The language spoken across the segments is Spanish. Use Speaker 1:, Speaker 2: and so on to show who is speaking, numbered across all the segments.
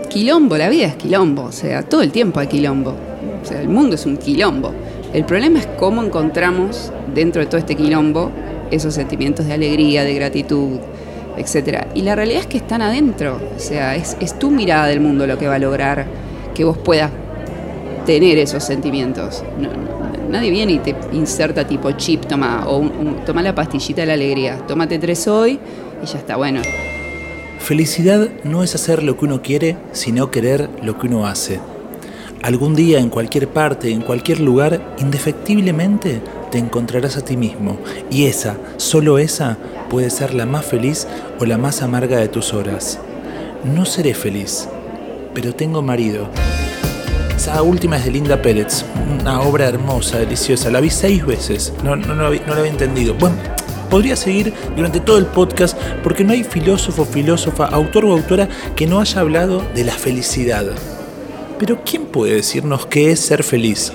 Speaker 1: quilombo, la vida es quilombo, o sea, todo el tiempo hay quilombo. O sea, el mundo es un quilombo. El problema es cómo encontramos dentro de todo este quilombo esos sentimientos de alegría, de gratitud, etc. Y la realidad es que están adentro. O sea, es tu mirada del mundo lo que va a lograr que vos puedas tener esos sentimientos. Nadie viene y te inserta tipo chip, toma la pastillita de la alegría, tómate 3 hoy y ya está, bueno.
Speaker 2: Felicidad no es hacer lo que uno quiere, sino querer lo que uno hace. Algún día, en cualquier parte, en cualquier lugar, indefectiblemente te encontrarás a ti mismo. Y esa, solo esa, puede ser la más feliz o la más amarga de tus horas. No seré feliz, pero tengo marido. Esa última es de Linda Pérez, una obra hermosa, deliciosa. La vi 6 veces, no la había entendido. Bueno, podría seguir durante todo el podcast porque no hay filósofo, filósofa, autor o autora que no haya hablado de la felicidad. Pero ¿quién puede decirnos qué es ser feliz?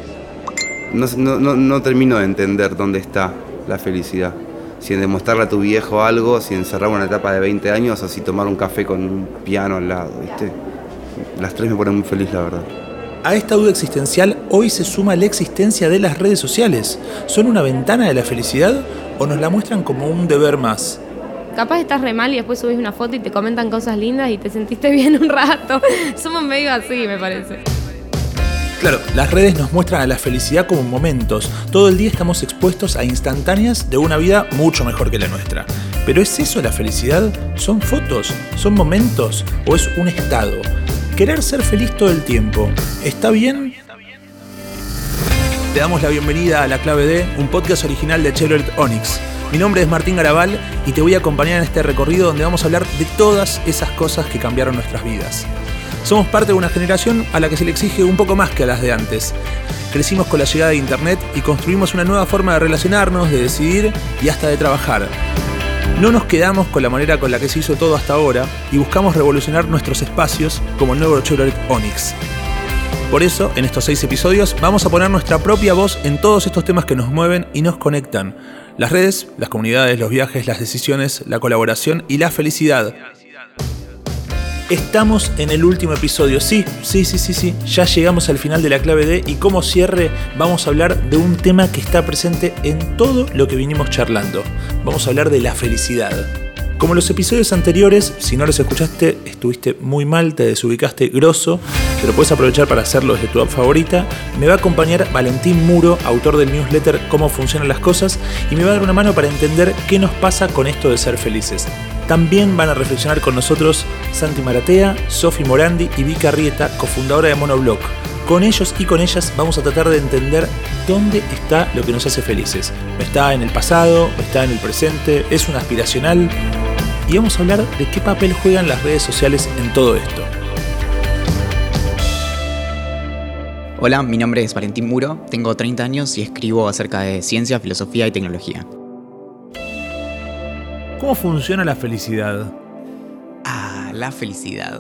Speaker 3: No termino de entender dónde está la felicidad. Si en demostrarle a tu viejo algo, si encerrar una etapa de 20 años o si tomar un café con un piano al lado, ¿viste? Las 3 me ponen muy feliz, la verdad.
Speaker 2: A esta duda existencial hoy se suma la existencia de las redes sociales. ¿Son una ventana de la felicidad o nos la muestran como un deber más?
Speaker 4: Capaz estás re mal y después subís una foto y te comentan cosas lindas y te sentiste bien un rato. Somos medio así, me parece.
Speaker 2: Claro, las redes nos muestran a la felicidad como momentos. Todo el día estamos expuestos a instantáneas de una vida mucho mejor que la nuestra. ¿Pero es eso la felicidad? ¿Son fotos? ¿Son momentos? ¿O es un estado? Querer ser feliz todo el tiempo, ¿está bien? Te damos la bienvenida a La Clave D, un podcast original de Chevrolet Onix. Mi nombre es Martín Garabal y te voy a acompañar en este recorrido donde vamos a hablar de todas esas cosas que cambiaron nuestras vidas. Somos parte de una generación a la que se le exige un poco más que a las de antes. Crecimos con la llegada de Internet y construimos una nueva forma de relacionarnos, de decidir y hasta de trabajar. No nos quedamos con la manera con la que se hizo todo hasta ahora y buscamos revolucionar nuestros espacios como el nuevo Chevrolet Onix. Por eso, en estos 6 episodios, vamos a poner nuestra propia voz en todos estos temas que nos mueven y nos conectan. Las redes, las comunidades, los viajes, las decisiones, la colaboración y la felicidad. Estamos en el último episodio, sí, ya llegamos al final de La Clave D y como cierre vamos a hablar de un tema que está presente en todo lo que vinimos charlando. Vamos a hablar de la felicidad. Como los episodios anteriores, si no los escuchaste, estuviste muy mal, te desubicaste grosso, pero puedes aprovechar para hacerlo desde tu app favorita. Me va a acompañar Valentín Muro, autor del newsletter Cómo funcionan las cosas, y me va a dar una mano para entender qué nos pasa con esto de ser felices. También van a reflexionar con nosotros Santi Maratea, Sofi Morandi y Vika Rieta, cofundadora de Monoblog. Con ellos y con ellas vamos a tratar de entender dónde está lo que nos hace felices. ¿Está en el pasado? ¿Está en el presente? ¿Es un aspiracional? Y vamos a hablar de qué papel juegan las redes sociales en todo esto.
Speaker 5: Hola, mi nombre es Valentín Muro, tengo 30 años y escribo acerca de ciencia, filosofía y tecnología.
Speaker 2: ¿Cómo funciona la felicidad?
Speaker 5: La felicidad.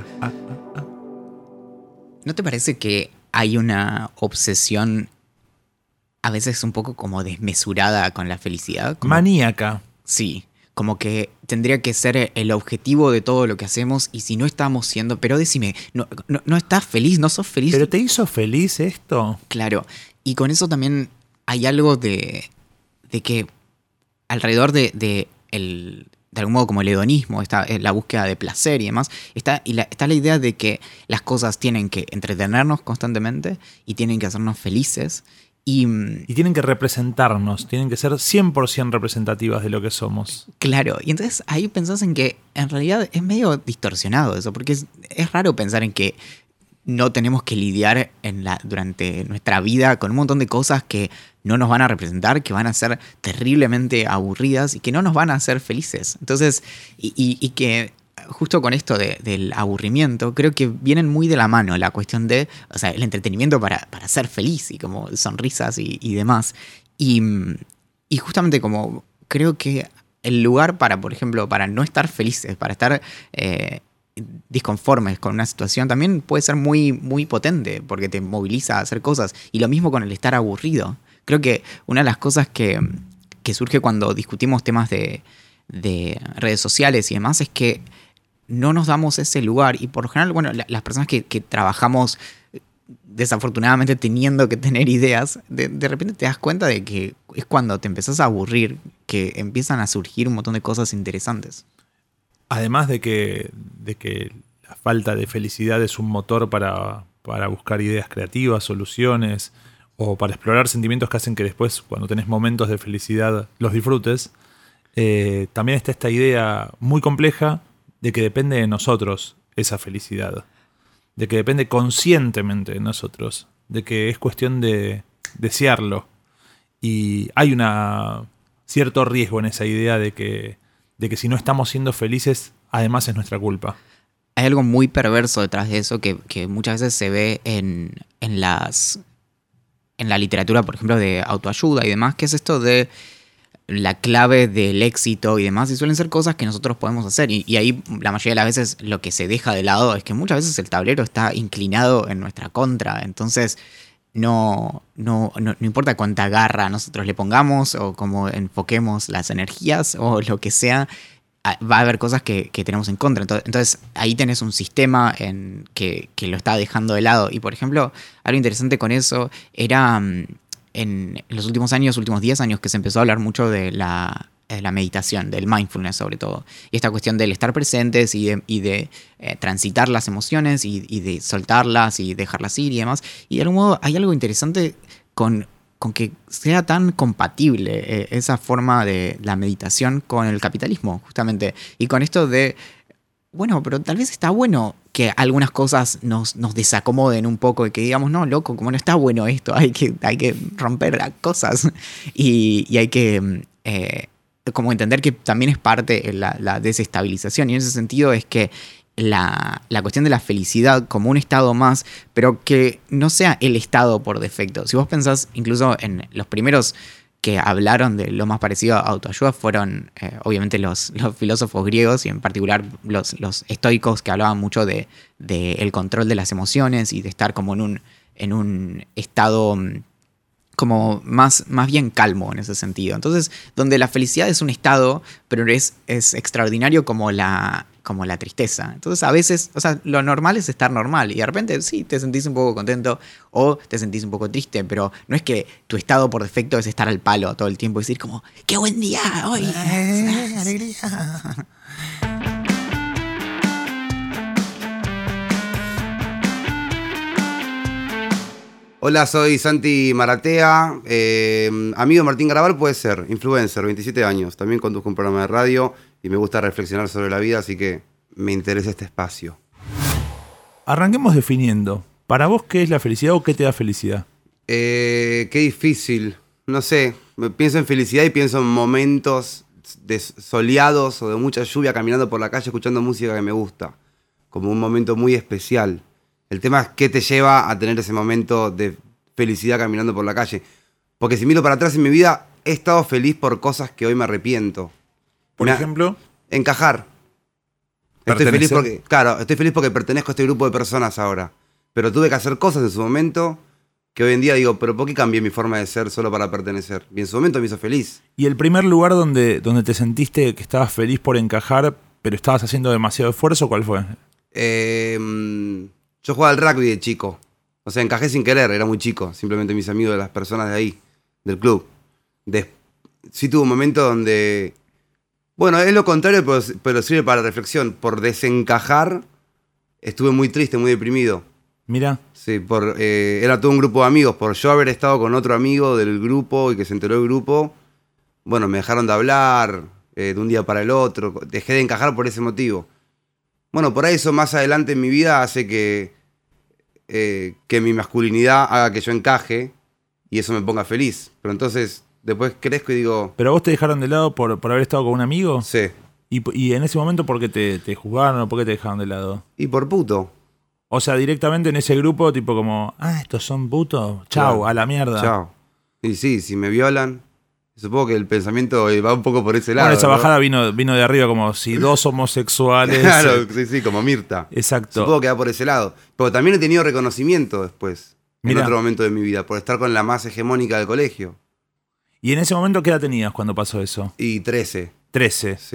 Speaker 5: ¿No te parece que hay una obsesión a veces un poco como desmesurada con la felicidad?
Speaker 2: Maníaca.
Speaker 5: Sí, como que tendría que ser el objetivo de todo lo que hacemos y si no estamos siendo... Pero decime, ¿no estás feliz? ¿No sos feliz?
Speaker 2: ¿Pero te hizo feliz esto?
Speaker 5: Claro, y con eso también hay algo de que alrededor de algún modo como el hedonismo, está la búsqueda de placer y demás, está la idea de que las cosas tienen que entretenernos constantemente y tienen que hacernos felices. Y
Speaker 2: tienen que representarnos, tienen que ser 100% representativas de lo que somos.
Speaker 5: Claro, y entonces ahí pensás en que en realidad es medio distorsionado eso, porque es raro pensar en que no tenemos que lidiar durante nuestra vida con un montón de cosas que no nos van a representar, que van a ser terriblemente aburridas y que no nos van a hacer felices. Entonces, y que justo con esto del aburrimiento, creo que vienen muy de la mano la cuestión de, o sea, el entretenimiento para ser feliz y como sonrisas y demás. Y justamente como creo que el lugar para, por ejemplo, para no estar felices, para estar disconformes con una situación, también puede ser muy, muy potente porque te moviliza a hacer cosas. Y lo mismo con el estar aburrido. Creo que una de las cosas que surge cuando discutimos temas de redes sociales y demás es que no nos damos ese lugar. Y por lo general, bueno, las personas que trabajamos desafortunadamente teniendo que tener ideas, de repente te das cuenta de que es cuando te empezás a aburrir que empiezan a surgir un montón de cosas interesantes.
Speaker 2: Además de que la falta de felicidad es un motor para buscar ideas creativas, soluciones, o para explorar sentimientos que hacen que después, cuando tenés momentos de felicidad, los disfrutes. También está esta idea muy compleja de que depende de nosotros esa felicidad. De que depende conscientemente de nosotros. De que es cuestión de desearlo. Y hay un cierto riesgo en esa idea de que si no estamos siendo felices, además es nuestra culpa.
Speaker 5: Hay algo muy perverso detrás de eso que muchas veces se ve en la literatura, por ejemplo, de autoayuda y demás, que es esto de la clave del éxito y demás, y suelen ser cosas que nosotros podemos hacer. Y ahí la mayoría de las veces lo que se deja de lado es que muchas veces el tablero está inclinado en nuestra contra. Entonces no importa cuánta garra nosotros le pongamos o cómo enfoquemos las energías o lo que sea, va a haber cosas que tenemos en contra. Entonces ahí tenés un sistema que lo está dejando de lado. Y por ejemplo, algo interesante con eso era en los últimos 10 años que se empezó a hablar mucho de la meditación, del mindfulness sobre todo. Y esta cuestión del estar presentes y de transitar las emociones y de soltarlas y dejarlas ir y demás. Y de algún modo hay algo interesante con que sea tan compatible esa forma de la meditación con el capitalismo, justamente. Y con esto de, bueno, pero tal vez está bueno que algunas cosas nos desacomoden un poco y que digamos, no, loco, como no está bueno esto, hay que romper las cosas y hay que como entender que también es parte la desestabilización. Y en ese sentido es que la cuestión de la felicidad como un estado más, pero que no sea el estado por defecto. Si vos pensás incluso en los primeros que hablaron de lo más parecido a autoayuda fueron obviamente los filósofos griegos y en particular los estoicos, que hablaban mucho de el control de las emociones y de estar como en un estado como más bien calmo en ese sentido. Entonces, donde la felicidad es un estado, pero es extraordinario como la tristeza. Entonces, a veces, o sea, lo normal es estar normal y de repente sí, te sentís un poco contento o te sentís un poco triste, pero no es que tu estado por defecto es estar al palo todo el tiempo y decir como, ¡qué buen día hoy! ¡Alegría!
Speaker 3: Hola, soy Santi Maratea, amigo de Martín Garabal puede ser, influencer, 27 años, también conduzco un programa de radio y me gusta reflexionar sobre la vida, así que me interesa este espacio.
Speaker 2: Arranquemos definiendo, ¿para vos qué es la felicidad o qué te da felicidad?
Speaker 3: Qué difícil, no sé, pienso en felicidad y pienso en momentos soleados o de mucha lluvia caminando por la calle escuchando música que me gusta, como un momento muy especial. El tema es qué te lleva a tener ese momento de felicidad caminando por la calle. Porque si miro para atrás en mi vida, he estado feliz por cosas que hoy me arrepiento.
Speaker 2: Por ejemplo,
Speaker 3: encajar. Estoy feliz porque pertenezco a este grupo de personas ahora. Pero tuve que hacer cosas en su momento que hoy en día digo, pero ¿por qué cambié mi forma de ser solo para pertenecer? Y en su momento me hizo feliz.
Speaker 2: ¿Y el primer lugar donde te sentiste que estabas feliz por encajar, pero estabas haciendo demasiado esfuerzo, cuál fue?
Speaker 3: Yo jugaba al rugby de chico. O sea, encajé sin querer, era muy chico. Simplemente mis amigos de las personas de ahí, del club. Sí tuve un momento donde... Bueno, es lo contrario, pero sirve para reflexión. Por desencajar, estuve muy triste, muy deprimido.
Speaker 2: Mira.
Speaker 3: Sí, era todo un grupo de amigos. Por yo haber estado con otro amigo del grupo y que se enteró del grupo, bueno, me dejaron de hablar de un día para el otro. Dejé de encajar por ese motivo. Bueno, por ahí eso más adelante en mi vida hace que mi masculinidad haga que yo encaje y eso me ponga feliz. Pero entonces después crezco y digo...
Speaker 2: ¿Pero vos te dejaron de lado por haber estado con un amigo?
Speaker 3: Sí.
Speaker 2: ¿Y en ese momento por qué te juzgaron o por qué te dejaron de lado?
Speaker 3: Y por puto.
Speaker 2: O sea, directamente en ese grupo, tipo como, estos son putos, chau,
Speaker 3: claro.
Speaker 2: A la mierda.
Speaker 3: Chau. Y sí, si me violan... Supongo que el pensamiento va un poco por ese lado.
Speaker 2: Bueno, esa
Speaker 3: ¿no?
Speaker 2: bajada vino de arriba como si dos homosexuales...
Speaker 3: Claro, sí, como Mirta.
Speaker 2: Exacto.
Speaker 3: Supongo que va por ese lado. Pero también he tenido reconocimiento después,
Speaker 2: Mirá.
Speaker 3: en otro momento de mi vida, por estar con la más hegemónica del colegio.
Speaker 2: ¿Y en ese momento qué edad tenías cuando pasó eso?
Speaker 3: Y 13.
Speaker 2: 13.
Speaker 3: Sí.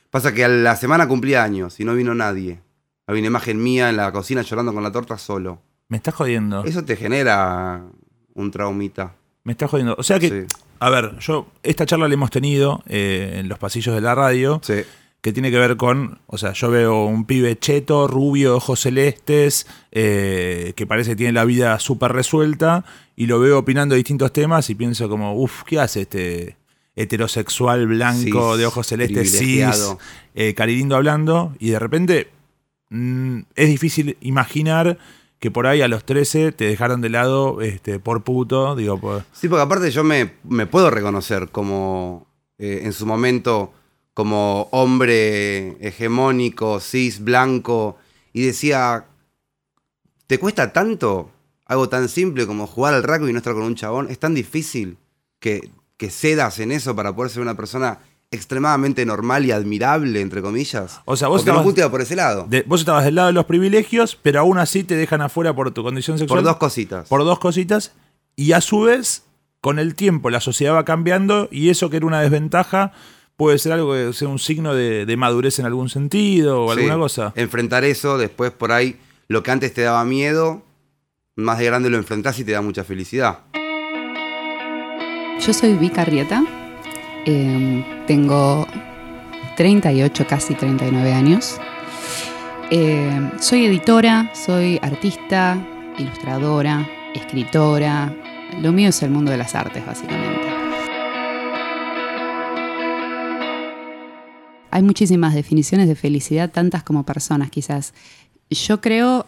Speaker 3: Pasa que a la semana cumplía años y no vino nadie. Había una imagen mía en la cocina llorando con la torta solo.
Speaker 2: Me estás jodiendo.
Speaker 3: Eso te genera un traumita.
Speaker 2: Me estás jodiendo. O sea que,
Speaker 3: Sí.
Speaker 2: a ver, esta charla la hemos tenido en los pasillos de la radio,
Speaker 3: Sí.
Speaker 2: que tiene que ver con, o sea, yo veo un pibe cheto, rubio, ojos celestes, que parece que tiene la vida súper resuelta, y lo veo opinando de distintos temas y pienso como, ¿qué hace este heterosexual blanco
Speaker 3: Cis,
Speaker 2: de ojos celestes, cis,
Speaker 3: privilegiado.
Speaker 2: carilindo hablando? Y de repente es difícil imaginar que por ahí a los 13 te dejaron de lado por puto, digo, por...
Speaker 3: Sí, porque aparte yo me puedo reconocer como, en su momento, como hombre hegemónico, cis, blanco, y decía, ¿te cuesta tanto algo tan simple como jugar al rugby y no estar con un chabón? Es tan difícil que cedas en eso para poder ser una persona extremadamente normal y admirable, entre comillas.
Speaker 2: O sea, vos
Speaker 3: porque no
Speaker 2: estabas-
Speaker 3: justo iba por ese lado.
Speaker 2: Vos estabas del lado de los privilegios, pero aún así te dejan afuera por tu condición sexual.
Speaker 3: Por dos cositas.
Speaker 2: Por dos cositas. Y a su vez, con el tiempo, la sociedad va cambiando y eso que era una desventaja puede ser algo que sea un signo de madurez en algún sentido o
Speaker 3: Sí,
Speaker 2: alguna cosa.
Speaker 3: enfrentar eso, después por ahí, lo que antes te daba miedo, más de grande lo enfrentás y te da mucha felicidad.
Speaker 1: Yo soy Vika Arrieta, tengo 38, casi 39 años. Soy editora, soy artista, ilustradora, escritora. Lo mío es el mundo de las artes, básicamente. Hay muchísimas definiciones de felicidad, tantas como personas quizás. Yo creo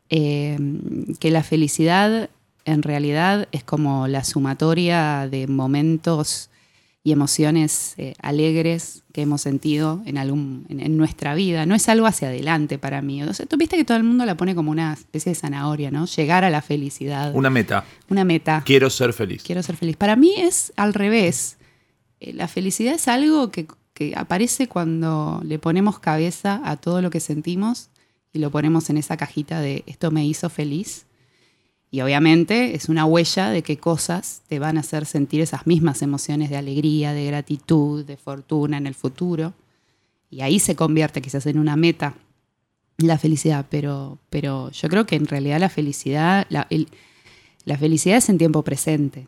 Speaker 1: que la felicidad en realidad es como la sumatoria de momentos y emociones alegres que hemos sentido en nuestra vida. No es algo hacia adelante para mí. O sea, tú viste que todo el mundo la pone como una especie de zanahoria, ¿no? Llegar a la felicidad.
Speaker 2: Una meta.
Speaker 1: Una meta.
Speaker 2: Quiero ser feliz.
Speaker 1: Quiero ser feliz. Para mí es al revés. La felicidad es algo que aparece cuando le ponemos cabeza a todo lo que sentimos y lo ponemos en esa cajita de esto me hizo feliz. Y obviamente es una huella de qué cosas te van a hacer sentir esas mismas emociones de alegría, de gratitud, de fortuna en el futuro. Y ahí se convierte quizás en una meta la felicidad. Pero yo creo que en realidad la felicidad es en tiempo presente.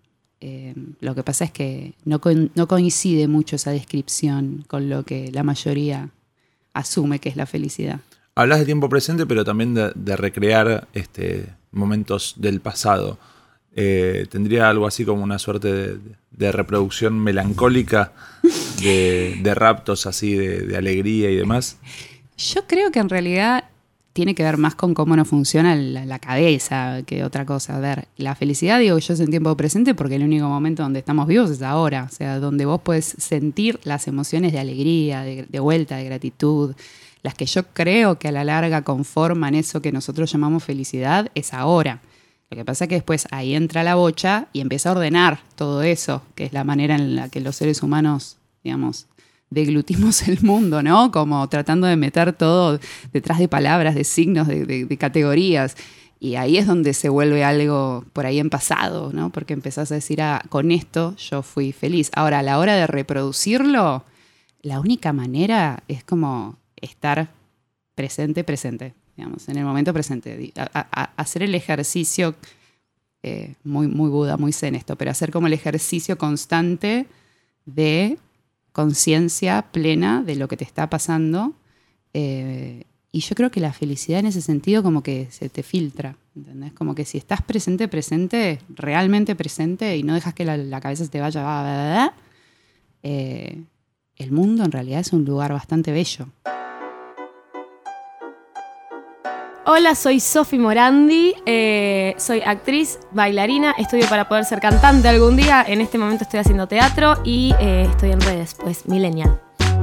Speaker 1: Lo que pasa es que no coincide mucho esa descripción con lo que la mayoría asume que es la felicidad.
Speaker 2: Hablas de tiempo presente, pero también de recrear momentos del pasado. ¿Tendría algo así como una suerte de reproducción melancólica de raptos así de alegría y demás?
Speaker 1: Yo creo que en realidad tiene que ver más con cómo nos funciona la cabeza que otra cosa. A ver, la felicidad, digo yo, es en tiempo presente porque el único momento donde estamos vivos es ahora. O sea, donde vos podés sentir las emociones de alegría, de vuelta, de gratitud. Las que yo creo que a la larga conforman eso que nosotros llamamos felicidad es ahora. Lo que pasa es que después ahí entra la bocha y empieza a ordenar todo eso, que es la manera en la que los seres humanos, digamos, deglutimos el mundo, ¿no? Como tratando de meter todo detrás de palabras, de signos, de categorías. Y ahí es donde se vuelve algo por ahí en pasado, ¿no? Porque empezás a decir, con esto yo fui feliz. Ahora, a la hora de reproducirlo, la única manera es como estar presente, digamos, en el momento presente. Hacer el ejercicio, muy Buda, muy zen esto, pero hacer como el ejercicio constante de conciencia plena de lo que te está pasando. Y yo creo que la felicidad en ese sentido como que se te filtra, ¿entendés? Como que si estás presente, realmente presente, y no dejas que la cabeza se te vaya, el mundo en realidad es un lugar bastante bello.
Speaker 4: Hola, soy Sofi Morandi, soy actriz, bailarina, estudio para poder ser cantante algún día. En este momento estoy haciendo teatro y estoy en redes, pues millennial.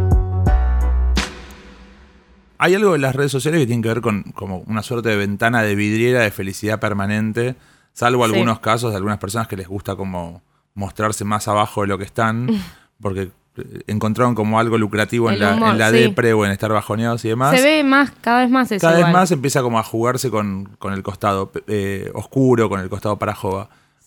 Speaker 2: Hay algo en las redes sociales que tiene que ver con como una suerte de ventana de vidriera de felicidad permanente, salvo algunos casos de algunas personas que les gusta como mostrarse más abajo de lo que están, porque encontraron como algo lucrativo en la depre o en estar bajoneados y demás.
Speaker 4: Se ve cada vez más eso.
Speaker 2: Cada vez más empieza como a jugarse con el costado oscuro, con el costado para jova.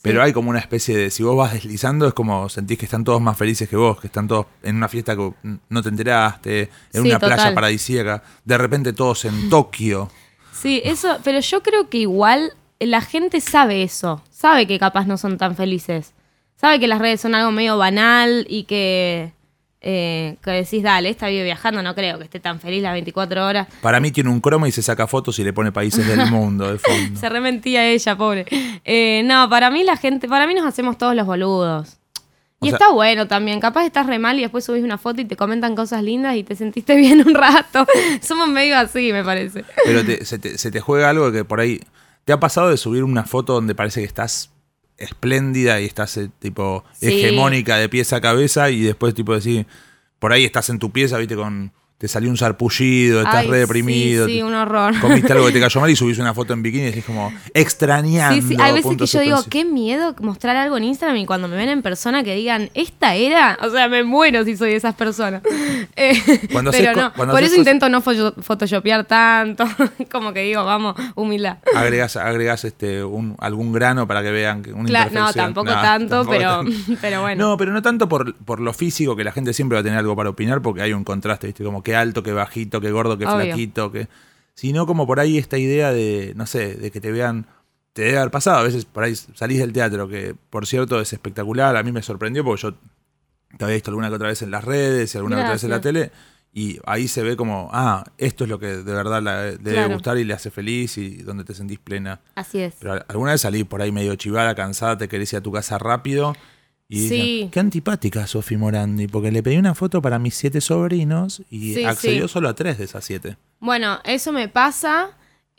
Speaker 2: Pero hay como una especie de, si vos vas deslizando, es como sentís que están todos más felices que vos, que están todos en una fiesta que no te enteraste, en
Speaker 4: Sí,
Speaker 2: una
Speaker 4: total.
Speaker 2: playa paradisíaca, de repente todos en Tokio.
Speaker 4: Sí, eso, pero yo creo que igual la gente sabe eso, sabe que capaz no son tan felices, sabe que las redes son algo medio banal y que decís, dale, esta vive viajando, no creo que esté tan feliz las 24 horas.
Speaker 2: Para mí tiene un croma y se saca fotos y le pone países del mundo de fondo.
Speaker 4: Se rementía ella, pobre. No, para mí nos hacemos todos los boludos. Y
Speaker 2: O sea-
Speaker 4: está bueno también, capaz estás re mal y después subís una foto y te comentan cosas lindas y te sentiste bien un rato. Somos medio así, me parece.
Speaker 2: Pero se te juega algo que por ahí... ¿Te ha pasado de subir una foto donde parece que estás espléndida y estás tipo
Speaker 4: Sí.
Speaker 2: hegemónica de pies a cabeza y después tipo decir, por ahí estás en tu pieza, viste, te salió un sarpullido, estás
Speaker 4: Ay,
Speaker 2: re deprimido,
Speaker 4: Sí, un horror.
Speaker 2: comiste algo que te cayó mal y subís una foto en bikini y decís como extrañando.
Speaker 4: Sí, hay veces que
Speaker 2: puntos
Speaker 4: yo digo,
Speaker 2: suspensivos.
Speaker 4: qué miedo mostrar algo en Instagram y cuando me ven en persona que digan, ¿esta era? O sea, me muero si soy de esas personas.
Speaker 2: Cuando
Speaker 4: Pero
Speaker 2: haces
Speaker 4: no,
Speaker 2: cuando
Speaker 4: por
Speaker 2: haces
Speaker 4: eso
Speaker 2: cosas-
Speaker 4: intento no photoshopear tanto. Como que digo, vamos, humildad.
Speaker 2: Agregás algún grano para que vean que una
Speaker 4: No,
Speaker 2: imperfección.
Speaker 4: tampoco
Speaker 2: No,
Speaker 4: tanto,
Speaker 2: tampoco
Speaker 4: pero,
Speaker 2: tanto.
Speaker 4: pero bueno.
Speaker 2: No, pero no tanto por lo físico, que la gente siempre va a tener algo para opinar, porque hay un contraste, ¿viste? Como qué alto, qué bajito, qué gordo, qué
Speaker 4: Obvio.
Speaker 2: flaquito, sino como por ahí esta idea de, no sé, de que te vean, te debe haber pasado, a veces por ahí salís del teatro, que por cierto es espectacular, a mí me sorprendió porque yo te había visto alguna que otra vez en las redes y alguna que otra vez en la tele, y ahí se ve como, esto es lo que de verdad le debe
Speaker 4: Claro.
Speaker 2: gustar y le hace feliz y donde te sentís plena.
Speaker 4: Así es.
Speaker 2: Pero alguna vez salí por ahí medio chivada, cansada, te querés ir a tu casa rápido. Y
Speaker 4: Sí.
Speaker 2: decía, qué antipática Sofi Morandi, porque le pedí una foto para mis 7 sobrinos y
Speaker 4: Sí,
Speaker 2: accedió
Speaker 4: sí.
Speaker 2: solo a 3 de esas 7.
Speaker 4: Bueno, eso me pasa,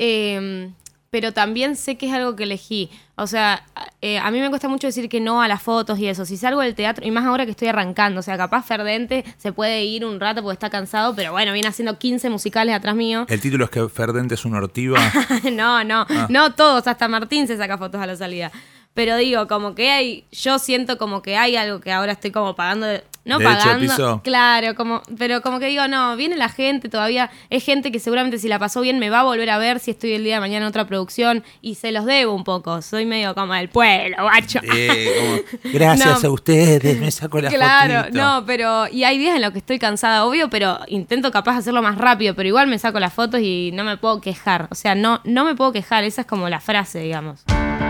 Speaker 4: pero también sé que es algo que elegí. O sea, a mí me cuesta mucho decir que no a las fotos y eso. Si salgo del teatro, y más ahora que estoy arrancando, o sea, capaz Ferdente se puede ir un rato porque está cansado, pero bueno, viene haciendo 15 musicales atrás mío.
Speaker 2: El título es que Ferdente es una ortiva.
Speaker 4: No todos, hasta Martín se saca fotos a la salida. Pero digo, como que yo siento como que hay algo que ahora estoy como pagando, no
Speaker 2: ¿Derecho de
Speaker 4: pagando,
Speaker 2: piso?
Speaker 4: claro, pero como que digo, no, viene la gente todavía, es gente que seguramente si la pasó bien me va a volver a ver si estoy el día de mañana en otra producción y se los debo un poco, soy medio como del pueblo, guacho.
Speaker 2: Gracias
Speaker 4: No.
Speaker 2: a ustedes, me saco la
Speaker 4: Claro,
Speaker 2: fotito.
Speaker 4: no, pero y hay días en los que estoy cansada, obvio, pero intento capaz hacerlo más rápido, pero igual me saco las fotos y no me puedo quejar, o sea, no me puedo quejar, esa es como la frase, digamos.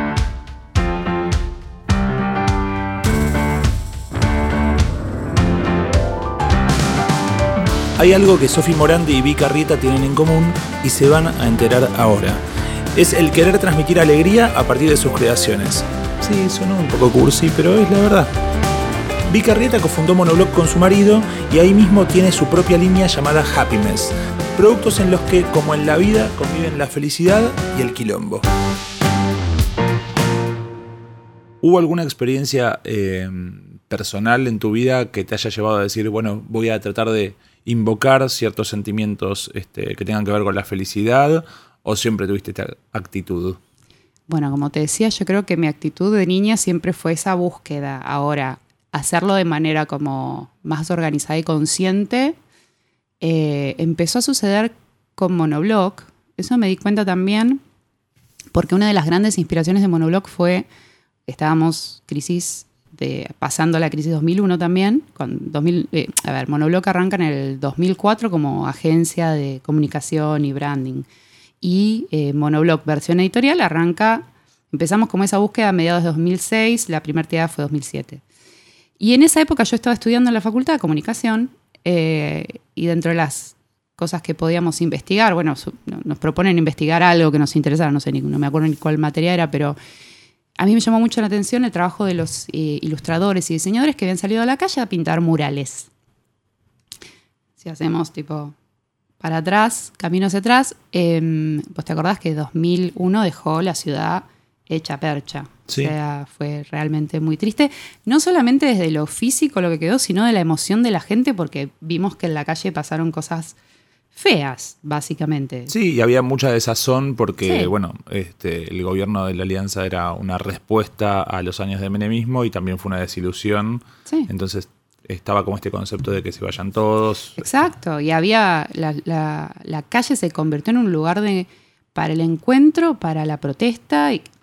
Speaker 2: Hay algo que Sofi Morandi y Vika Rieta tienen en común y se van a enterar ahora. Es el querer transmitir alegría a partir de sus creaciones. Sí, sonó un poco cursi, pero es la verdad. Vika Rieta cofundó Monoblog con su marido y ahí mismo tiene su propia línea llamada Happiness. Productos en los que, como en la vida, conviven la felicidad y el quilombo. ¿Hubo alguna experiencia personal en tu vida que te haya llevado a decir, bueno, voy a tratar de invocar ciertos sentimientos que tengan que ver con la felicidad, o siempre tuviste esta actitud?
Speaker 1: Bueno, como te decía, yo creo que mi actitud de niña siempre fue esa búsqueda. Ahora, hacerlo de manera como más organizada y consciente, empezó a suceder con Monoblog. Eso me di cuenta también porque una de las grandes inspiraciones de Monoblog fue, estábamos pasando la crisis 2001 también. Monoblog arranca en el 2004 como agencia de comunicación y branding. Y Monoblog versión editorial empezamos como esa búsqueda a mediados de 2006, la primera tirada fue 2007. Y en esa época yo estaba estudiando en la Facultad de Comunicación y dentro de las cosas que podíamos investigar, bueno, nos proponen investigar algo que nos interesara, no me acuerdo ni cuál materia era, pero a mí me llamó mucho la atención el trabajo de los ilustradores y diseñadores que habían salido a la calle a pintar murales. Si hacemos tipo para atrás, camino hacia atrás, pues te acordás que 2001 dejó la ciudad hecha percha.
Speaker 2: Sí.
Speaker 1: O sea, fue realmente muy triste. No solamente desde lo físico lo que quedó, sino de la emoción de la gente, porque vimos que en la calle pasaron cosas feas, básicamente.
Speaker 2: Sí, y había mucha desazón porque,
Speaker 1: Sí.
Speaker 2: bueno, el gobierno de la Alianza era una respuesta a los años de menemismo y también fue una desilusión.
Speaker 1: Sí.
Speaker 2: Entonces estaba como este concepto de que se vayan todos.
Speaker 1: Exacto, y había la calle se convirtió en un lugar para el encuentro, para la protesta, y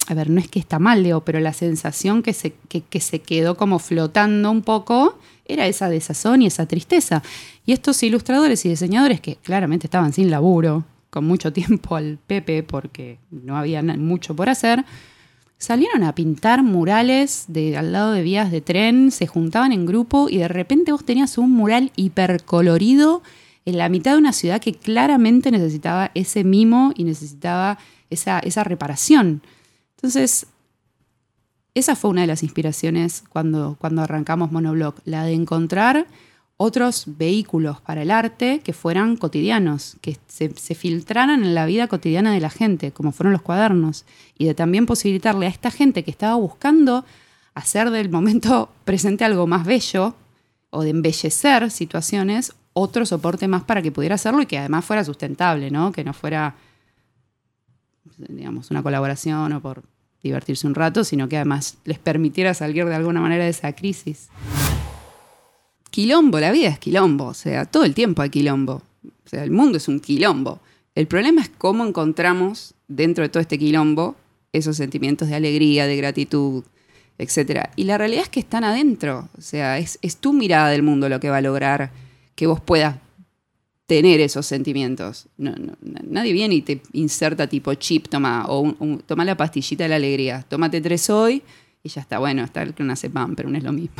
Speaker 1: a ver, no es que está mal, Leo, pero la sensación que se quedó como flotando un poco era esa desazón y esa tristeza. Y estos ilustradores y diseñadores que claramente estaban sin laburo, con mucho tiempo al pepe porque no había mucho por hacer, salieron a pintar murales al lado de vías de tren, se juntaban en grupo y de repente vos tenías un mural hipercolorido en la mitad de una ciudad que claramente necesitaba ese mimo y necesitaba esa reparación. Entonces, esa fue una de las inspiraciones cuando arrancamos Monoblog, la de encontrar otros vehículos para el arte que fueran cotidianos, que se filtraran en la vida cotidiana de la gente, como fueron los cuadernos, y de también posibilitarle a esta gente que estaba buscando hacer del momento presente algo más bello o de embellecer situaciones, otro soporte más para que pudiera hacerlo y que además fuera sustentable, ¿no? Que no fuera, digamos, una colaboración o por divertirse un rato, sino que además les permitiera salir de alguna manera de esa crisis. Quilombo, la vida es quilombo, o sea, todo el tiempo hay quilombo. O sea, el mundo es un quilombo. El problema es cómo encontramos dentro de todo este quilombo esos sentimientos de alegría, de gratitud, etc. Y la realidad es que están adentro. O sea, es tu mirada del mundo lo que va a lograr que vos puedas tener esos sentimientos. Nadie viene y te inserta tipo chip, toma la pastillita de la alegría, tómate 3 hoy y ya está. Bueno, está el clonazepam, pero no es lo mismo.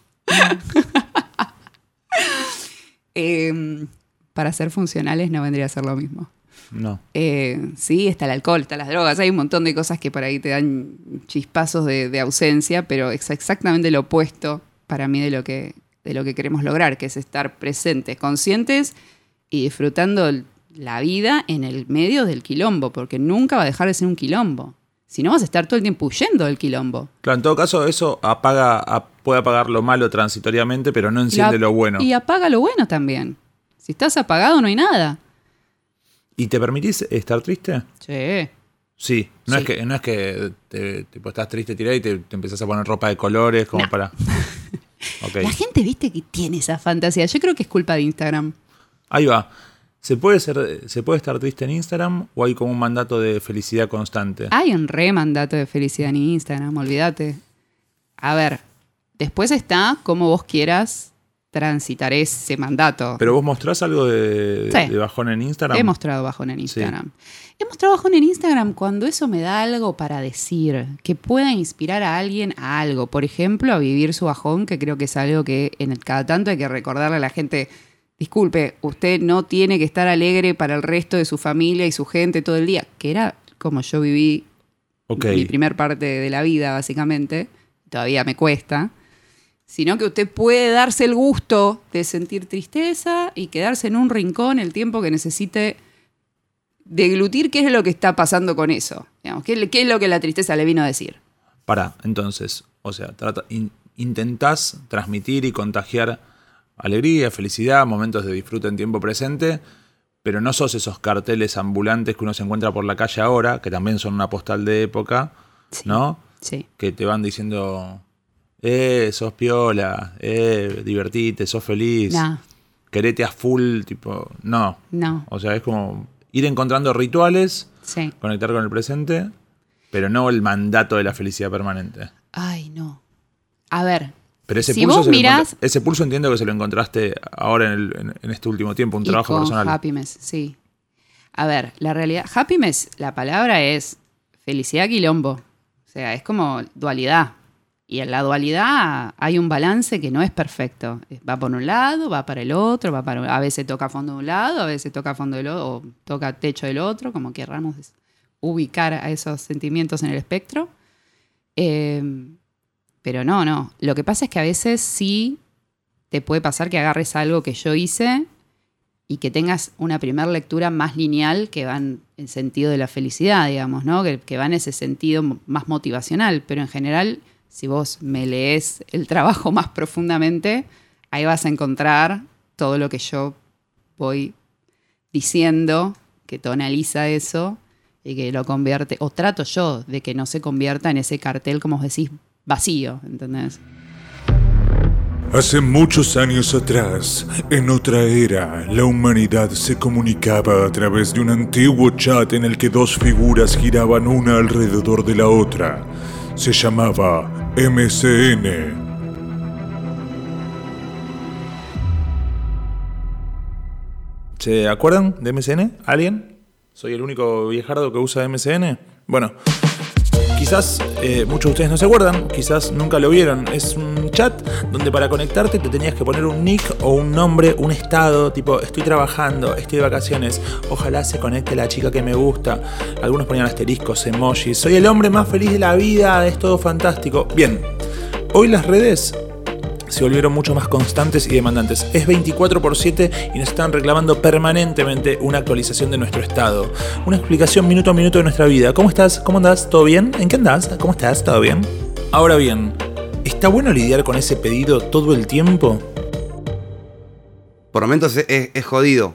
Speaker 1: Para ser funcionales no vendría a ser lo mismo.
Speaker 2: No.
Speaker 1: Sí, está el alcohol, están las drogas, hay un montón de cosas que por ahí te dan chispazos de ausencia, pero es exactamente lo opuesto para mí de lo que queremos lograr, que es estar presentes, conscientes y disfrutando la vida en el medio del quilombo, porque nunca va a dejar de ser un quilombo. Si no, vas a estar todo el tiempo huyendo del quilombo.
Speaker 2: Claro, en todo caso, eso puede apagar lo malo transitoriamente, pero no enciende lo bueno.
Speaker 1: Y apaga lo bueno también. Si estás apagado, no hay nada.
Speaker 2: ¿Y te permitís estar triste?
Speaker 1: Sí.
Speaker 2: Sí. No es que tipo, estás triste, tirás y te empezás a poner ropa de colores como para... Okay.
Speaker 1: La gente, viste, que tiene esa fantasía. Yo creo que es culpa de Instagram.
Speaker 2: Ahí va. ¿Se puede estar triste en Instagram o hay como un mandato de felicidad constante?
Speaker 1: Hay un mandato de felicidad en Instagram, olvídate. A ver, después está cómo vos quieras transitar ese mandato.
Speaker 2: ¿Pero vos mostrás algo de bajón en Instagram?
Speaker 1: He mostrado bajón en Instagram. Sí. He mostrado bajón en Instagram cuando eso me da algo para decir, que pueda inspirar a alguien a algo. Por ejemplo, a vivir su bajón, que creo que es algo que cada tanto hay que recordarle a la gente. Disculpe, usted no tiene que estar alegre para el resto de su familia y su gente todo el día, que era como yo viví mi primer parte de la vida, básicamente. Todavía me cuesta. Sino que usted puede darse el gusto de sentir tristeza y quedarse en un rincón el tiempo que necesite deglutir qué es lo que está pasando con eso. Digamos, qué es lo que la tristeza le vino a decir.
Speaker 2: Entonces, o sea, intentás transmitir y contagiar alegría, felicidad, momentos de disfrute en tiempo presente, pero no sos esos carteles ambulantes que uno se encuentra por la calle ahora, que también son una postal de época, sí, ¿no?
Speaker 1: Sí.
Speaker 2: Que te van diciendo, sos piola, divertite, sos feliz, querete a full, tipo, no. O sea, es como ir encontrando rituales,
Speaker 1: sí,
Speaker 2: conectar con el presente, pero no el mandato de la felicidad permanente.
Speaker 1: Ay, no. A ver,
Speaker 2: pero ese,
Speaker 1: si
Speaker 2: pulso
Speaker 1: vos mirás...
Speaker 2: ese pulso entiendo que se lo encontraste ahora en este último tiempo, un trabajo
Speaker 1: con
Speaker 2: personal.
Speaker 1: Happiness, sí. A ver, la realidad... Happiness, la palabra es felicidad quilombo. O sea, es como dualidad. Y en la dualidad hay un balance que no es perfecto. Va por un lado, va para el otro, a veces toca fondo de un lado, a veces toca fondo del otro, o toca techo del otro, como querramos ubicar a esos sentimientos en el espectro. Pero no. Lo que pasa es que a veces sí te puede pasar que agarres algo que yo hice y que tengas una primera lectura más lineal que va en el sentido de la felicidad, digamos, ¿no? Que va en ese sentido más motivacional. Pero en general, si vos me lees el trabajo más profundamente, ahí vas a encontrar todo lo que yo voy diciendo, que tonaliza eso y que lo convierte, o trato yo de que no se convierta en ese cartel, como vos decís, vacío, ¿entendés?
Speaker 6: Hace muchos años atrás, en otra era, la humanidad se comunicaba a través de un antiguo chat en el que dos figuras giraban una alrededor de la otra. Se llamaba MSN.
Speaker 2: ¿Se acuerdan de MSN? ¿Alguien? ¿Soy el único viejardo que usa MSN? Bueno, quizás muchos de ustedes no se acuerdan, quizás nunca lo vieron. Es un chat donde para conectarte te tenías que poner un nick o un nombre, un estado, tipo estoy trabajando, estoy de vacaciones, ojalá se conecte la chica que me gusta. Algunos ponían asteriscos, emojis, soy el hombre más feliz de la vida, es todo fantástico. Bien, hoy las redes se volvieron mucho más constantes y demandantes. Es 24/7 y nos están reclamando permanentemente una actualización de nuestro estado. Una explicación minuto a minuto de nuestra vida. ¿Cómo estás? ¿Cómo andás? ¿Todo bien? ¿En qué andás? ¿Cómo estás? ¿Todo bien? Ahora bien, ¿está bueno lidiar con ese pedido todo el tiempo?
Speaker 3: Por momentos es jodido.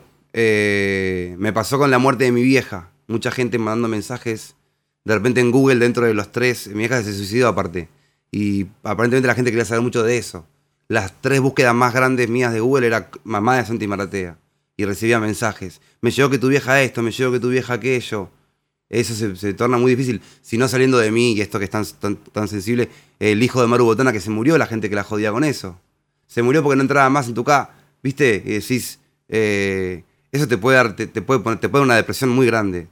Speaker 3: Me pasó con la muerte de mi vieja. Mucha gente mandando mensajes. De repente en Google, dentro de los 3, mi vieja se suicidó aparte. Y aparentemente la gente quería saber mucho de eso. Las 3 búsquedas más grandes mías de Google era mamá de Santi Maratea. Y recibía mensajes. Me llegó que tu vieja esto, me llegó que tu vieja aquello. Eso se torna muy difícil. Si no saliendo de mí, y esto que es tan sensible, el hijo de Maru Botana que se murió, la gente que la jodía con eso. Se murió porque no entraba más en tu casa. ¿Viste? Y decís, eso te puede dar, te puede dar una depresión muy grande.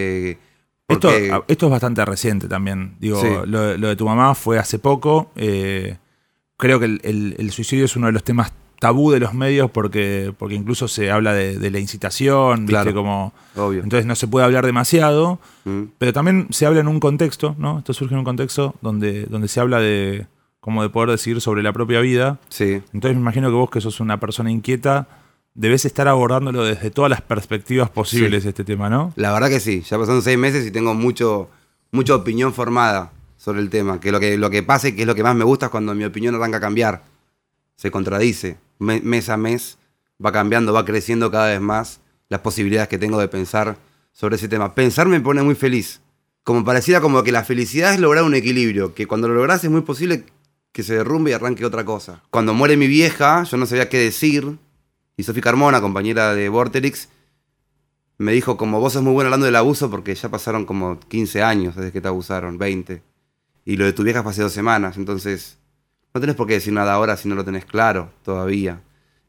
Speaker 2: Esto es bastante reciente también. Digo, sí. Lo de tu mamá fue hace poco. Creo que el suicidio es uno de los temas tabú de los medios porque incluso se habla de la incitación, ¿viste?
Speaker 3: Claro,
Speaker 2: como
Speaker 3: obvio.
Speaker 2: Entonces no se puede hablar demasiado, pero también se habla en un contexto, ¿no? Esto surge en un contexto donde se habla de poder decidir sobre la propia vida.
Speaker 3: Sí.
Speaker 2: Entonces me imagino que vos, que sos una persona inquieta, debes estar abordándolo desde todas las perspectivas posibles, sí, este tema, ¿no?
Speaker 3: La verdad que sí. Ya pasaron 6 meses y tengo mucha opinión formada sobre el tema. Que lo que pasa y que es lo que más me gusta es cuando mi opinión arranca a cambiar. Se contradice. Mes a mes va cambiando, va creciendo cada vez más las posibilidades que tengo de pensar sobre ese tema. Pensar me pone muy feliz. Como pareciera como que la felicidad es lograr un equilibrio. Que cuando lo lográs es muy posible que se derrumbe y arranque otra cosa. Cuando muere mi vieja, yo no sabía qué decir. Y Sofía Carmona, compañera de Vorterix, me dijo, como vos sos muy buena hablando del abuso, porque ya pasaron como 15 años desde que te abusaron, 20. Y lo de tu vieja fue hace 2 semanas, entonces no tenés por qué decir nada ahora si no lo tenés claro todavía.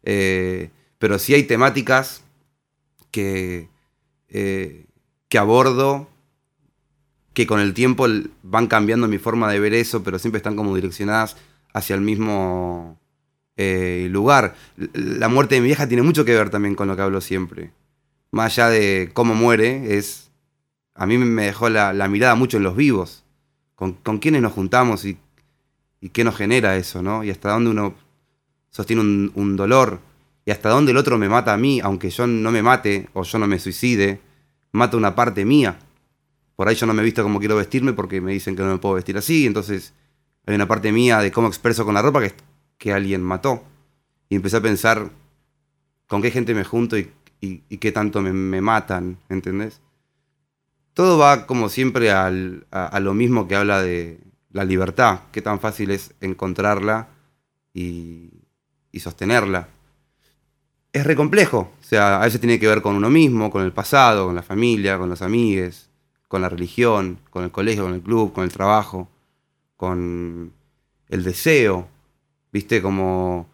Speaker 3: Pero sí hay temáticas que abordo, que con el tiempo van cambiando mi forma de ver eso, pero siempre están como direccionadas hacia el mismo lugar. La muerte de mi vieja tiene mucho que ver también con lo que hablo siempre. Más allá de cómo muere, a mí me dejó la mirada mucho en los vivos. Con quiénes nos juntamos y qué nos genera eso, ¿no? Y hasta dónde uno sostiene un dolor. Y hasta dónde el otro me mata a mí, aunque yo no me mate o yo no me suicide, mata una parte mía. Por ahí yo no me visto como quiero vestirme porque me dicen que no me puedo vestir así. Entonces hay una parte mía de cómo expreso con la ropa que alguien mató. Y empecé a pensar con qué gente me junto y qué tanto me matan, ¿entendés? Todo va como siempre a lo mismo que habla de la libertad, qué tan fácil es encontrarla y sostenerla. Es re complejo, o sea, a veces tiene que ver con uno mismo, con el pasado, con la familia, con los amigues, con la religión, con el colegio, con el club, con el trabajo, con el deseo, ¿viste? Como,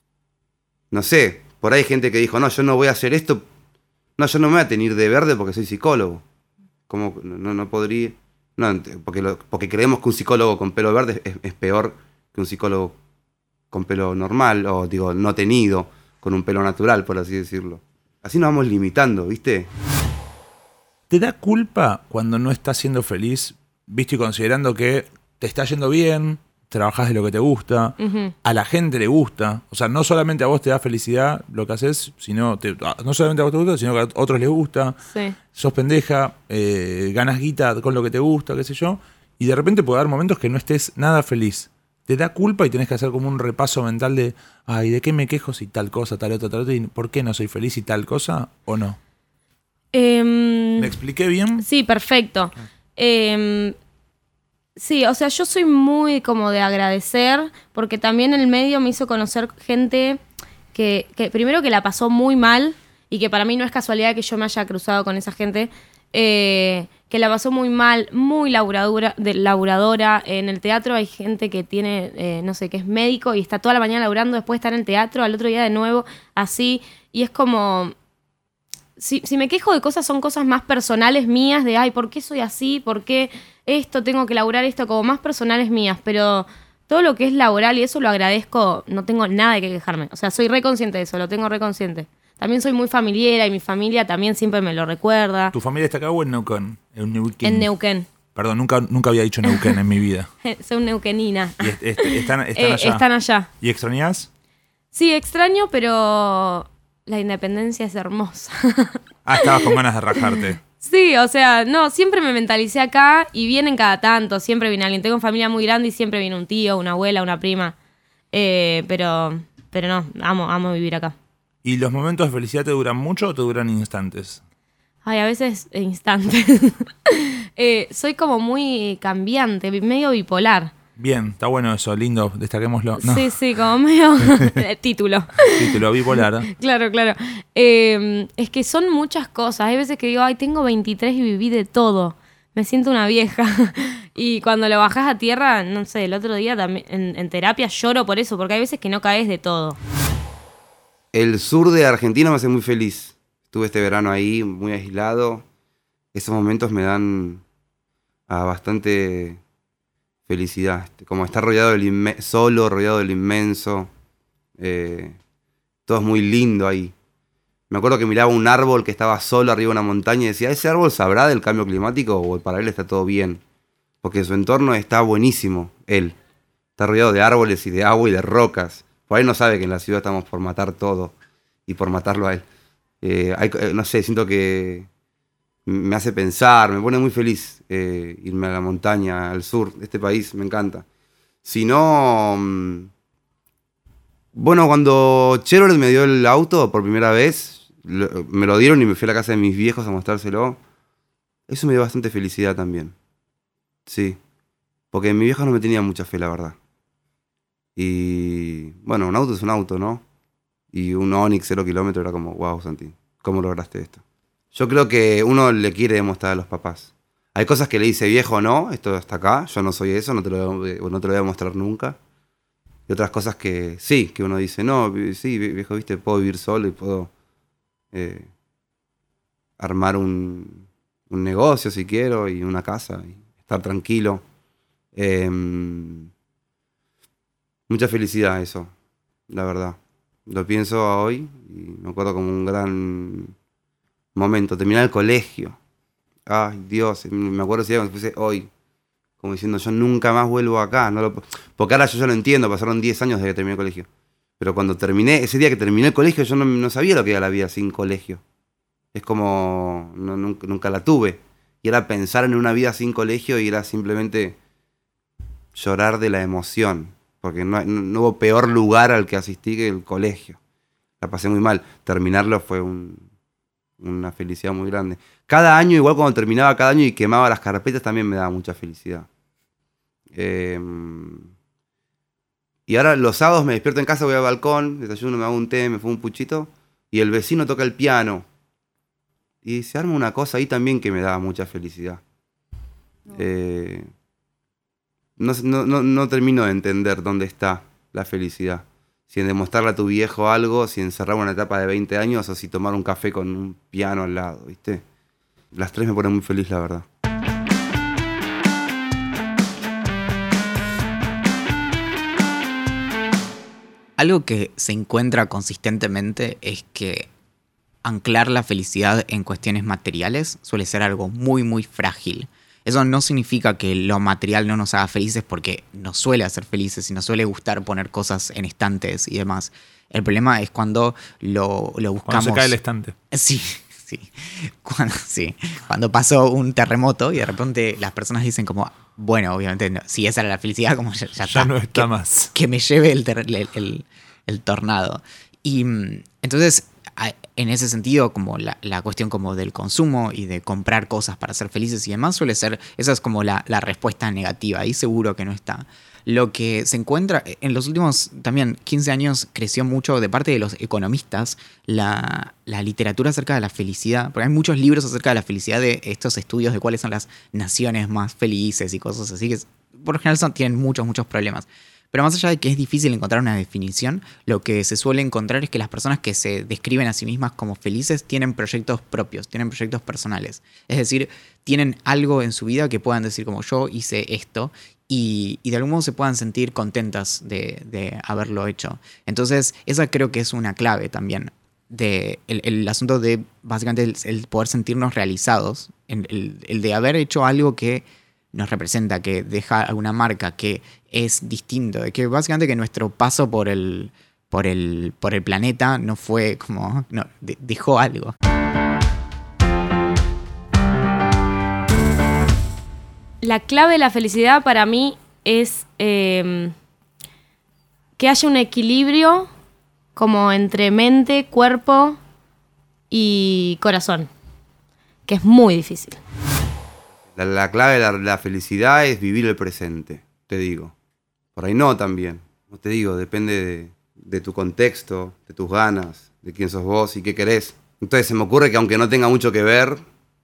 Speaker 3: no sé, por ahí hay gente que dijo, no, yo no voy a hacer esto, no, yo no me voy a teñir de verde porque soy psicólogo. Como no podría, no, porque creemos que un psicólogo con pelo verde es peor que un psicólogo con pelo normal, o digo, no teñido, con un pelo natural, por así decirlo. Así nos vamos limitando, ¿viste?
Speaker 2: ¿Te da culpa cuando no estás siendo feliz, visto y considerando que te está yendo bien, trabajás de lo que te gusta, a la gente le gusta? O sea, no solamente a vos te da felicidad lo que haces, sino no solamente a vos te gusta, sino que a otros les gusta. Sí. Sos pendeja, ganas guita con lo que te gusta, qué sé yo, y de repente puede haber momentos que no estés nada feliz. ¿Te da culpa y tenés que hacer como un repaso mental de, ay, ¿de qué me quejo si tal cosa, tal otra, y por qué no soy feliz y tal cosa, o no? ¿Me expliqué bien?
Speaker 4: Sí, perfecto. Sí, o sea, yo soy muy como de agradecer, porque también el medio me hizo conocer gente que primero que la pasó muy mal, y que para mí no es casualidad que yo me haya cruzado con esa gente, que la pasó muy mal, muy laburadora. En el teatro hay gente que tiene, no sé, que es médico y está toda la mañana laburando, después está en el teatro, al otro día de nuevo, así. Y es como, si me quejo de cosas, son cosas más personales mías, de, ay, ¿por qué soy así? ¿Por qué esto? Tengo que laburar esto, como más personales mías. Pero todo lo que es laboral, y eso lo agradezco, no tengo nada de qué quejarme. O sea, soy re consciente de eso, lo tengo re consciente. También soy muy familiera y mi familia también siempre me lo recuerda.
Speaker 2: ¿Tu familia está acá o en Neuquén?
Speaker 4: En Neuquén.
Speaker 2: Perdón, nunca había dicho Neuquén en mi vida.
Speaker 4: Soy neuquenina.
Speaker 2: ¿Y están allá?
Speaker 4: Están allá.
Speaker 2: ¿Y extrañás?
Speaker 4: Sí, extraño, pero la independencia es hermosa.
Speaker 2: Estabas con ganas de rajarte.
Speaker 4: Sí, o sea, no, siempre me mentalicé acá y vienen cada tanto, siempre viene alguien. Tengo familia muy grande y siempre viene un tío, una abuela, una prima. Pero no, amo vivir acá.
Speaker 2: ¿Y los momentos de felicidad te duran mucho o te duran instantes?
Speaker 4: Ay, a veces instantes. Soy como muy cambiante, medio bipolar.
Speaker 2: Bien, está bueno eso, lindo, destaquémoslo. No.
Speaker 4: Sí, como medio título.
Speaker 2: Título bipolar.
Speaker 4: Claro. Es que son muchas cosas. Hay veces que digo, ay, tengo 23 y viví de todo. Me siento una vieja. Y cuando lo bajás a tierra, no sé, el otro día también en terapia lloro por eso, porque hay veces que no caes de todo.
Speaker 3: El sur de Argentina me hace muy feliz. Estuve este verano ahí, muy aislado. Esos momentos me dan bastante felicidad. Como estar rodeado solo, rodeado del inmenso. Todo es muy lindo ahí. Me acuerdo que miraba un árbol que estaba solo arriba de una montaña y decía, ¿ese árbol sabrá del cambio climático o para él está todo bien? Porque su entorno está buenísimo, él. Está rodeado de árboles y de agua y de rocas. Por ahí no sabe que en la ciudad estamos por matar todo y por matarlo a él. No sé, siento que me hace pensar, me pone muy feliz irme a la montaña, al sur de este país, me encanta. Si no, bueno, cuando Chevrolet me dio el auto por primera vez, me lo dieron y me fui a la casa de mis viejos a mostrárselo. Eso me dio bastante felicidad también. Sí, porque mi vieja no me tenía mucha fe, la verdad. Y bueno, un auto es un auto, ¿no? Y un Onix 0 kilómetros era como, wow, Santi, ¿cómo lograste esto? Yo creo que uno le quiere demostrar a los papás. Hay cosas que le dice, viejo, no, esto está acá, yo no soy eso, no te lo voy a mostrar nunca. Y otras cosas que sí, que uno dice, no, sí, viejo, viste, puedo vivir solo y puedo armar un negocio si quiero y una casa y estar tranquilo. Mucha felicidad eso, la verdad. Lo pienso hoy y me acuerdo como un gran momento. Terminar el colegio. Ay, Dios, me acuerdo si puse hoy. Como diciendo, yo nunca más vuelvo acá. Porque ahora yo ya lo entiendo, pasaron 10 años desde que terminé el colegio. Pero cuando ese día que terminé el colegio, yo no sabía lo que era la vida sin colegio. Es como, nunca la tuve. Y era pensar en una vida sin colegio y era simplemente llorar de la emoción. Porque no hubo peor lugar al que asistí que el colegio. La pasé muy mal. Terminarlo fue una felicidad muy grande. Cada año, igual cuando terminaba cada año y quemaba las carpetas, también me daba mucha felicidad. Y ahora los sábados me despierto en casa, voy al balcón, desayuno, me hago un té, me fumo un puchito, y el vecino toca el piano. Y se arma una cosa ahí también que me da mucha felicidad. No termino de entender dónde está la felicidad. Si en demostrarle a tu viejo algo, si en cerrar una etapa de 20 años o si tomar un café con un piano al lado, ¿viste? Las tres me ponen muy feliz, la verdad.
Speaker 5: Algo que se encuentra consistentemente es que anclar la felicidad en cuestiones materiales suele ser algo muy, muy frágil. Eso no significa que lo material no nos haga felices, porque nos suele hacer felices y nos suele gustar poner cosas en estantes y demás. El problema es cuando lo buscamos.
Speaker 2: Cuando se cae el estante.
Speaker 5: Sí. Cuando pasó un terremoto y de repente las personas dicen como, bueno, obviamente no, si esa era la felicidad, como ya está.
Speaker 2: No está más.
Speaker 5: Que me lleve el tornado. Y entonces en ese sentido, como la cuestión como del consumo y de comprar cosas para ser felices y demás, suele ser, esa es como la respuesta negativa, ahí seguro que no está. Lo que se encuentra en los últimos también 15 años creció mucho de parte de los economistas la literatura acerca de la felicidad, porque hay muchos libros acerca de la felicidad, de estos estudios de cuáles son las naciones más felices y cosas así, que por lo general tienen muchos problemas. Pero más allá de que es difícil encontrar una definición, lo que se suele encontrar es que las personas que se describen a sí mismas como felices tienen proyectos propios, tienen proyectos personales. Es decir, tienen algo en su vida que puedan decir como yo hice esto y de algún modo se puedan sentir contentas de haberlo hecho. Entonces, esa creo que es una clave también. El asunto de básicamente el poder sentirnos realizados, el de haber hecho algo que nos representa, que deja alguna marca, que es distinto, de que básicamente que nuestro paso por el planeta no fue como, no, dejó algo.
Speaker 4: La clave de la felicidad para mí es que haya un equilibrio como entre mente, cuerpo y corazón, que es muy difícil.
Speaker 3: La clave de la felicidad es vivir el presente, te digo. Por ahí no también. Como te digo, depende de tu contexto, de tus ganas, de quién sos vos y qué querés. Entonces se me ocurre que aunque no tenga mucho que ver,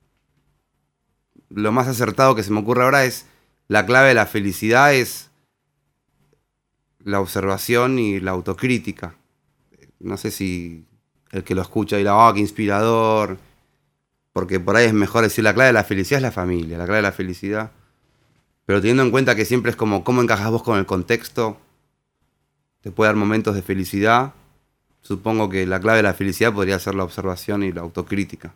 Speaker 3: lo más acertado que se me ocurre ahora es la clave de la felicidad es la observación y la autocrítica. No sé si el que lo escucha dirá, qué inspirador, porque por ahí es mejor decir la clave de la felicidad es la familia, la clave de la felicidad. Pero teniendo en cuenta que siempre es como cómo encajas vos con el contexto, te puede dar momentos de felicidad, supongo que la clave de la felicidad podría ser la observación y la autocrítica.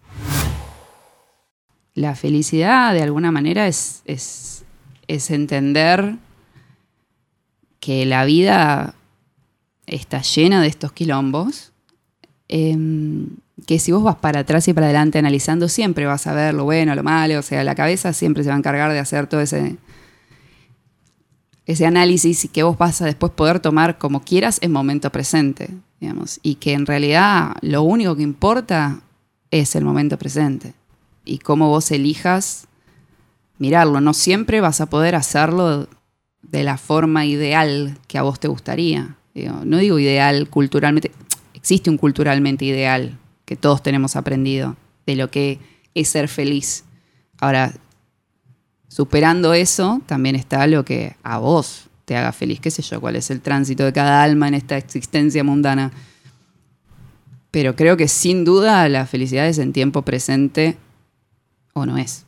Speaker 1: La felicidad, de alguna manera, es entender que la vida está llena de estos quilombos, que si vos vas para atrás y para adelante analizando, siempre vas a ver lo bueno, lo malo, o sea, la cabeza siempre se va a encargar de hacer todo ese análisis y que vos vas a después poder tomar como quieras en momento presente, digamos, y que en realidad lo único que importa es el momento presente. Y cómo vos elijas mirarlo. No siempre vas a poder hacerlo de la forma ideal que a vos te gustaría. No digo ideal culturalmente. Existe un culturalmente ideal que todos tenemos aprendido de lo que es ser feliz. Ahora, superando eso, también está lo que a vos te haga feliz. Qué sé yo, cuál es el tránsito de cada alma en esta existencia mundana. Pero creo que sin duda la felicidad es en tiempo presente. ¿O no es?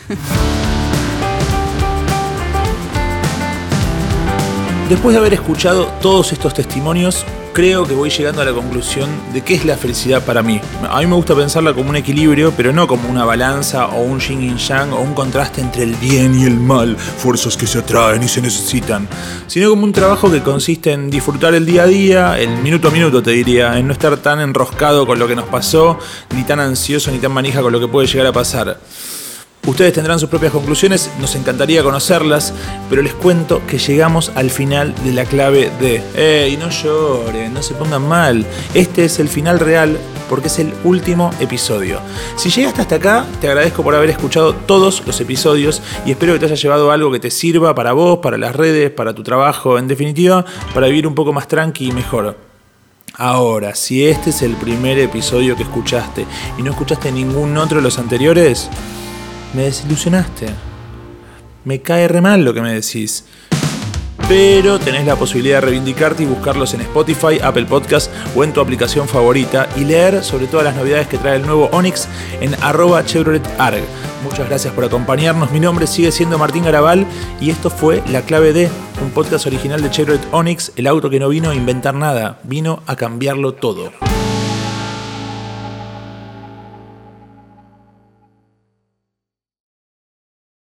Speaker 2: Después de haber escuchado todos estos testimonios, creo que voy llegando a la conclusión de qué es la felicidad para mí. A mí me gusta pensarla como un equilibrio, pero no como una balanza o un yin y yang o un contraste entre el bien y el mal,
Speaker 6: fuerzas que se atraen y se necesitan,
Speaker 2: sino como un trabajo que consiste en disfrutar el día a día, el minuto a minuto te diría, en no estar tan enroscado con lo que nos pasó, ni tan ansioso ni tan manija con lo que puede llegar a pasar. Ustedes tendrán sus propias conclusiones, nos encantaría conocerlas, pero les cuento que llegamos al final de la clave de ¡Ey, no lloren, no se pongan mal! Este es el final real porque es el último episodio. Si llegaste hasta acá, te agradezco por haber escuchado todos los episodios y espero que te haya llevado algo que te sirva para vos, para las redes, para tu trabajo, en definitiva, para vivir un poco más tranqui y mejor. Ahora, si este es el primer episodio que escuchaste y no escuchaste ningún otro de los anteriores, me desilusionaste. Me cae re mal lo que me decís. Pero tenés la posibilidad de reivindicarte y buscarlos en Spotify, Apple Podcast o en tu aplicación favorita y leer sobre todas las novedades que trae el nuevo Onix en @ChevroletArg. Muchas gracias por acompañarnos. Mi nombre sigue siendo Martín Garabal y esto fue La Clave de, un podcast original de Chevrolet Onix, el auto que no vino a inventar nada, vino a cambiarlo todo.